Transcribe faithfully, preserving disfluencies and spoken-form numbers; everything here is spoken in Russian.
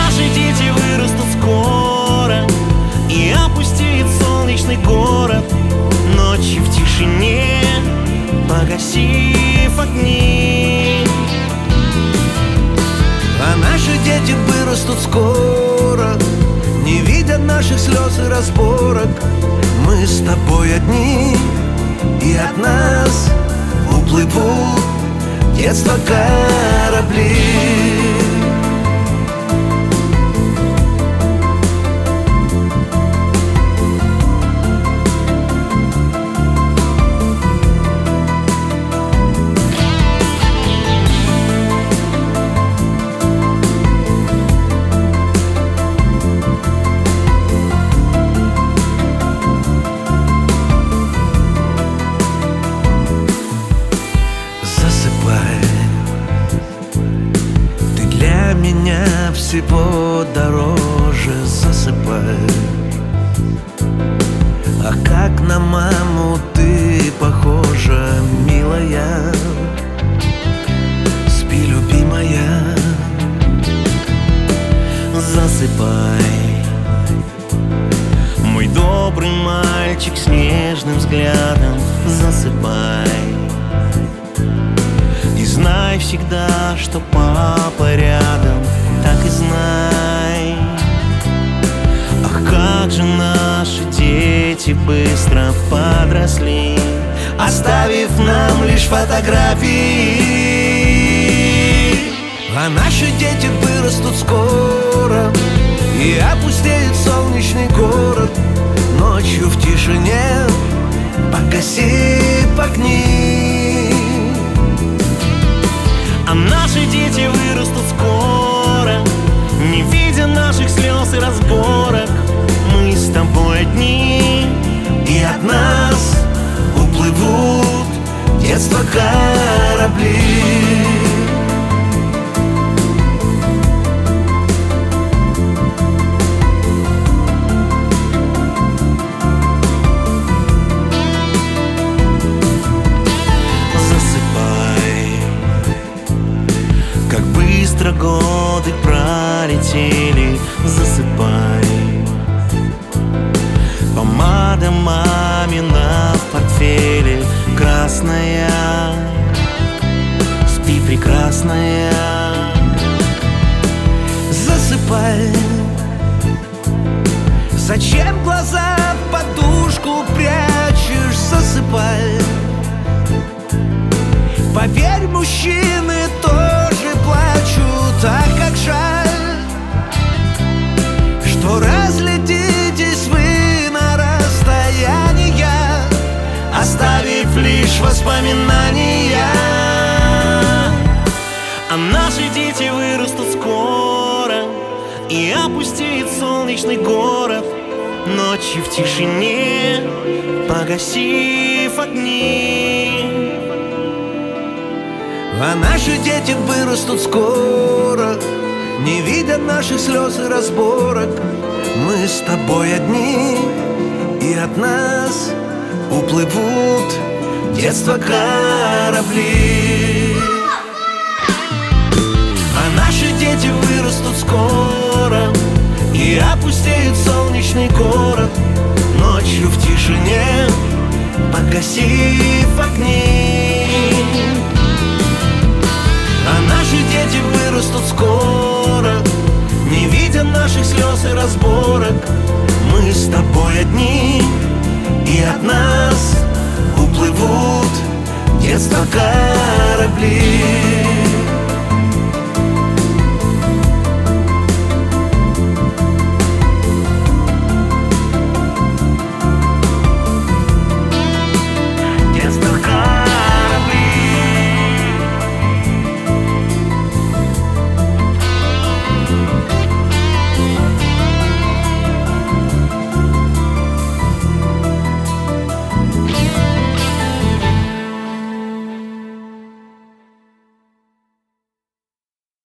наши дети вырастут скоро, и опустеет солнечный город, ночью в тишине погасив огни. А наши дети вырастут скоро, не видят наших слез и разборок. Мы с тобой одни, и от нас уплывут детства корабли. Ты для меня всего дороже, засыпай. А как на маму ты похожа, милая. Спи, любимая. Засыпай, мой добрый мальчик с нежным взглядом. Засыпай, и знай всегда, что папа рядом. Так и знай. Ах, как же наши дети быстро подросли, оставив нам лишь фотографии. А наши дети вырастут скоро, и опустеет солнечный город, ночью в тишине погасив огни. А наши дети вырастут скоро, не видя наших слез и разборок. Мы с тобой одни, и от нас уплывут детства корабли. Быстро годы пролетели. Засыпай, помада мамина в портфеле красная. Спи, прекрасная. Засыпай. Зачем глаза в подушку прячешь? Засыпай. Поверь, мужчины тоже плачут. А как жаль, что разлетитесь вы на расстояния, оставив лишь воспоминания. А наши дети вырастут скоро, и опустеет солнечный город, ночью в тишине погасив огни. А наши дети вырастут скоро, не видят наших слез и разборок. Мы с тобой одни, и от нас уплывут детства корабли. А наши дети вырастут скоро, и опустеет солнечный город, ночью в тишине погасив огни. А наши дети вырастут скоро, не видя наших слез и разборок. Мы с тобой одни, и от нас уплывут детства корабли.